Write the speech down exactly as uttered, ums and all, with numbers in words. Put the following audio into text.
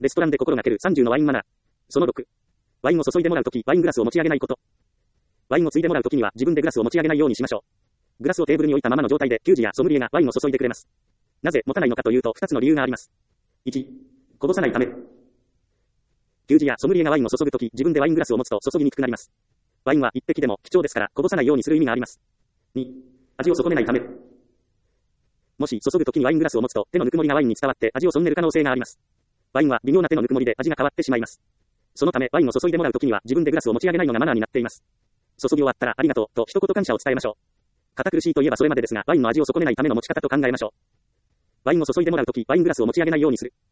レストランで心がけるさんじゅうのワインマナー。そのろく。ワインを注いでもらうとき、ワイングラスを持ち上げないこと。ワインをついでもらうときには自分でグラスを持ち上げないようにしましょう。グラスをテーブルに置いたままの状態で、給仕やソムリエがワインを注いでくれます。なぜ持たないのかというと、ふたつの理由があります。いち、こぼさないため。給仕やソムリエがワインを注ぐとき、自分でワイングラスを持つと注ぎにくくなります。ワインは一滴でも貴重ですから、こぼさないようにする意味があります。に、味を損ねないため。もし注ぐときにワイングラスを持つと、手のぬくもりがワインに伝わって味を損ねる可能性があります。ワインは微妙な手のぬくもりで味が変わってしまいます。そのため、ワインを注いでもらうときには自分でグラスを持ち上げないのがマナーになっています。注ぎ終わったらありがとうと一言感謝を伝えましょう。堅苦しいといえばそれまでですが、ワインの味を損ねないための持ち方と考えましょう。ワインを注いでもらうとき、ワイングラスを持ち上げないようにする。